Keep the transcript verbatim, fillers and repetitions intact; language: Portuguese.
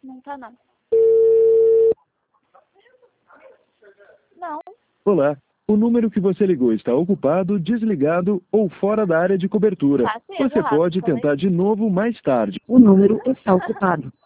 Não tá, não. Não. Olá, o número que você ligou está ocupado, desligado ou fora da área de cobertura. Tá, sim, Você errado, pode falei. tentar de novo mais tarde. O número está ocupado.